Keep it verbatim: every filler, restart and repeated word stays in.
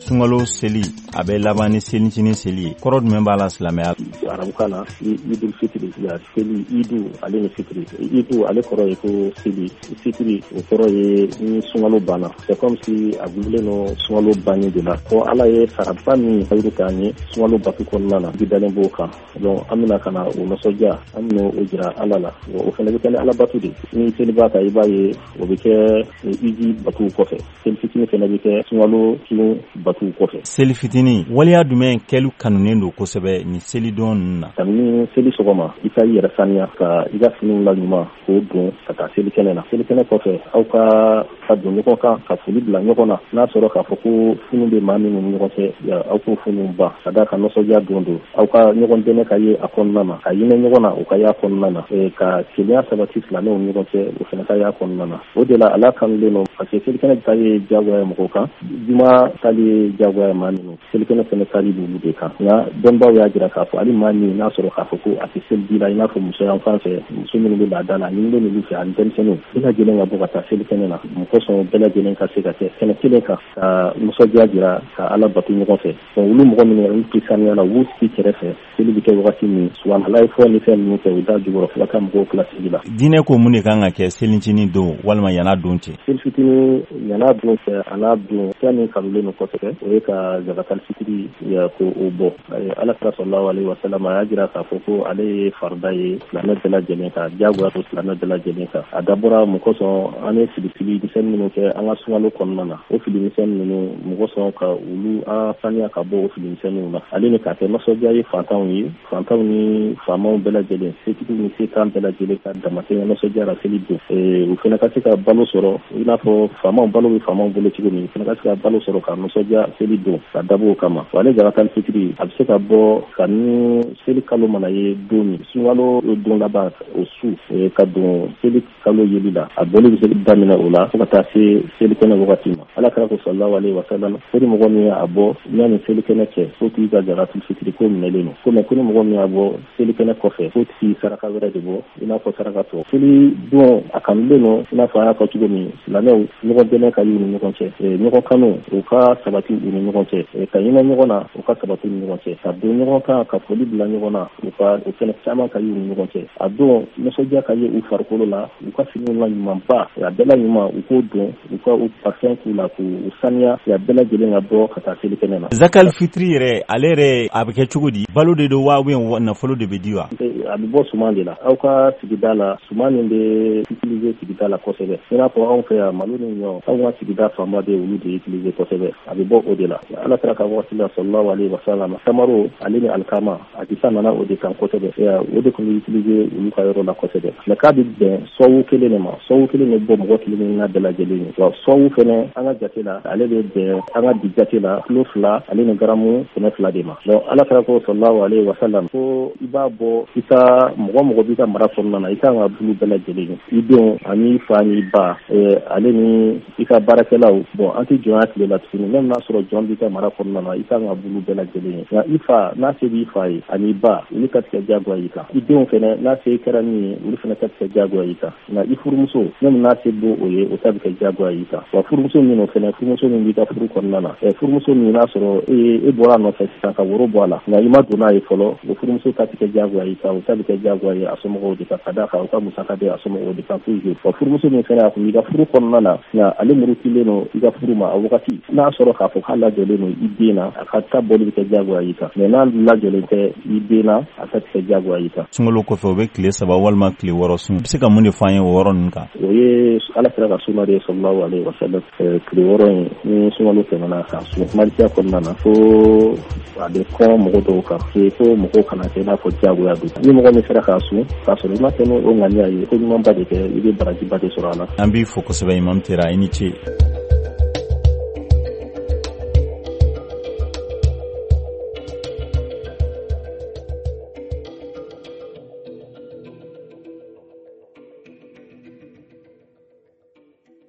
sunkalo seli a bɛ laban ni selicinin seli ye. Kɔrɔ jumɛn b'a la silamɛya? Arabukan na idul fitri ya seli idu ale ni fitri. Idu ale kɔrɔ ye ko seli, fitri o kɔrɔ ye ni sunkalo banna. C'est comme si a gulen no sunkalo banni de la. Ko ala ye faraba min ayiru k'an ye sunkalo batu kɔnɔna na bi dalen b'o kan. Donc an bɛna ka na o nisɔndiya an bɛna o jira ala la. O fana bɛ kɛ ni ala batu de. Ni seli b'a kan i b'a ye o bɛ kɛ iji batu kɔfɛ. Seli fitini fana bɛ kɛ sunkalo tun batu kɔfɛ. Seli fitini waleya jumɛn kɛlu kanunen don kosɛbɛ ni seli don ninnu na? Kabini seli sɔgɔma i ka i yɛrɛ saniya ka i ka finiw laɲuman k'o don ka taa seli kɛnɛ na. Seli kɛnɛ kɔfɛ aw ka ka don ɲɔgɔn kan ka foli bila ɲɔgɔn na. N'a sɔrɔ k'a fɔ ko funu bɛ maa minnu ni ɲɔgɔn cɛ aw k'o funu ban ka da ka nisɔndiya don don. Aw ka ɲɔgɔn dɛmɛ ka ye a kɔnɔna na, ka hinɛ ɲɔgɔn na o ka y'a kɔnɔna na, ka kelenya sabati silamɛw ni ɲɔgɔn cɛ o fana ka y'a kɔnɔna na. O de la ala kanulen don parce que seli kɛnɛ ta ye diyagoya ye mɔgɔw kan, juma tali ye diyagoya ye maa minnu, seli kɛnɛ fana tali b'olu de kan. Nka dɔnnibaw y'a jira k'a fɔ hali maa min n'a sɔrɔ k'a fɔ ko a tɛ seli di la i n'a fɔ muso yan fan fɛ, muso minnu bɛ laada la ni bɛ n'olu fɛ ani denmisɛnninw bɛɛ lajɛlen ka bɔ ka taa seli kɛnɛ na. Mun kosɔn bɛɛ lajɛlen ka se ka kɛ kɛnɛ kelen kan ka nisɔndiya jira ka ala bato ɲɔgɔn fɛ. Donc olu mɔgɔ minnu olu tɛ saniya la u b'u sigi kɛrɛfɛ seli bɛ kɛ wagati min subahana ala ye fɔ ni fɛn ninnu kɛ u da jukɔrɔ fo ka taa mɔgɔw kila seli la. Diinɛ ko mun de kan ka kɛ selicinin don walima yan'a don cɛ? Seli fitini yan'a don cɛ a n'a don fɛn min kanulen don kosɛbɛ o ye ka zakatal fitiri ko o bɔ. Ala kira sɔlɔlahu alehi wa salam a y'a jira k'a fɔ ko ale ye farida ye silamɛ bɛɛ lajɛlen kan, diyagoya don silamɛ bɛɛ lajɛlen kan. A dabɔra mun kosɔn an ye fili fili misɛn minnu kɛ an ka sunkalo kɔnɔna na, o fili misɛn ninnu mun kosɔn ka olu an saniya ka bɔ o fili misɛnninw na. Ale ni k'a kɛ nisɔndiya ye fantanw ye, fantanw ni faamaw bɛɛ lajɛlen, setigiw ni setan bɛɛ lajɛlen ka damatɛmɛ nisɔndiya la seli don. U fana ka se ka balo sɔrɔ i n'a fɔ faamaw balo bɛ faamaw bolo cogo min, u fana ka se ka balo sɔrɔ ka nisɔndiya seli don ka dabɔ o kama. Wa ale zakatal fitiri a bɛ se ka bɔ ka ni seli kalo mana ye don min, sunkalo don laban o su ka don seli kalo yeli la, a bɔli bɛ se daminɛ o la fo ka taa se seli kɛnɛ wagati ma. Ala kira ko sɔlɔlahu alehi wa salam ko ni mɔgɔ min y'a bɔ yanni seli kɛnɛ cɛ fo k'i ka zakatul fitiri ko minɛlen don. Ko mɛ ko ni mɔgɔ min y'a bɔ seli kɛnɛ kɔfɛ fo k'i saraka wɛrɛ de bɔ i n'a fɔ saraka tɔ. Seli don a kanulen don i n'a fɔ an y'a fɔ cogo min silamɛw ɲɔgɔn dɛmɛ ka y'u ni ɲɔgɔn cɛ, ɲɔgɔn kanu u ka sabati u ni ɲɔgɔn cɛ, ka hinɛ ɲɔgɔn na u ka sabati u ni ɲɔgɔn cɛ, ka don ɲɔgɔn kan ka foli bila ɲɔgɔn na u ka o fɛnɛ caman ka y'u ni ɲɔgɔn cɛ. A don nisɔndiya ka ye u farikolo la, u ka finiw la ɲumanba, a bɛɛ la ɲuman u k'o don, u ka u parfum k'u la k'u saniya, a bɛɛ lajɛlen ka bɔ ka taa seli kɛnɛ na. Zakal fitiri yɛrɛ ale yɛrɛ a bɛ kɛ cogo di? Balo de don wa ou bien nafolo de bɛ di wa? A bɛ bɔ suman de la. Aw ka sigida la suman min bɛ utiliser sigida la kosɛbɛ. I n'a fɔ anw fɛ yan malo ni ɲɔ anw ka sigida fanba bɛ olu de utiliser kosɛbɛ. A bɛ bɔ o de la. Ala kira ka waati la sɔlɔlahu alehi wa salam tamaro ale ni alikama a disa nana o de kan kosɛbɛ. O de tun bɛ utiliser olu ka yɔrɔ la kosɛbɛ. Mais k'a bɛ bɛn sɔwu kelen de ma, sɔwu kelen de bɔ mɔgɔ kelen kelen na bɛɛ lajɛlen ye. Wa sɔwu fɛnɛ an ka jate la ale bɛ bɛn an ka bi jate la kilo fila ale ni garamu kɛmɛ fila de ma. Donc ala kira ko sɔlɔlahu alehi wa salam ko i b'a bɔ i ka mɔgɔ mɔgɔ b'i ka mara kɔnɔna na i kan ka bulu bɛɛ lajɛlen ye. I denw ani fa ni ba ale ni i ka baarakɛlaw bon an tɛ jɔnya tile la tuguni même n'a sɔrɔ jɔn b'i ka mara kɔnɔna na i kan ka bulu bɛɛ lajɛlen ye. Nka i fa n'a se b'i fa ye ani ba olu ka tigɛ diyagoya i kan. I denw fɛnɛ n'a se kɛra min ye olu fɛnɛ ka tigɛ diyagoya i kan. Nka i furumuso même n'a se bo o ye o ta bɛ kɛ diyagoya i kan. Wa furumuso min fɛnɛ furumuso min b'i ka furu kɔnɔna na furumuso min n'a sɔrɔ e e bɔra a nɔfɛ sisan ka woro bɔ a la nka i ma don n'a ye fɔlɔ o furumuso ta bɛ kɛ diyagoya i kan, o ta bɛ kɛ diyagoya ye a somɔgɔw de kan ka d'a kan u ka musaka bɛ a somɔgɔw de kan toujours. Wa furumuso min fɛnɛ a kun b'i ka furu kɔnɔna na nka ale murutilen don i ka furu ma a wagati n'a sɔrɔ k'a fɔ k'a lajɔlen don i den na a ka ta bɔli bɛ kɛ diyagoya i kan. Mais n'a lajɔlen tɛ i den na a ta tɛ kɛ diyagoya i kan. Sunkalo kɔfɛ o bɛ tile saba walima tile wɔɔrɔ sun. I bɛ se ka mun de fɔ an ye o yɔrɔ ninnu kan? O ye ala kira ka sunna de ye sɔlɔlahu alehi wa salam. Tile wɔɔrɔ in ni sunkalo tɛmɛna k'a sun malikiya kɔnɔna na fo a bɛ kɔn mɔgɔ dɔw kan fo mɔgɔw kana kɛ i n'a fɔ diyagoya don. Ni mɔgɔ min sera k'a sun k'a sɔrɔ i ma tɛmɛ o ŋaniya ye ko ɲumanba de kɛ i bɛ barajiba de sɔrɔ a la. An b'i fo kosɛbɛ Imam Tera i ni ce.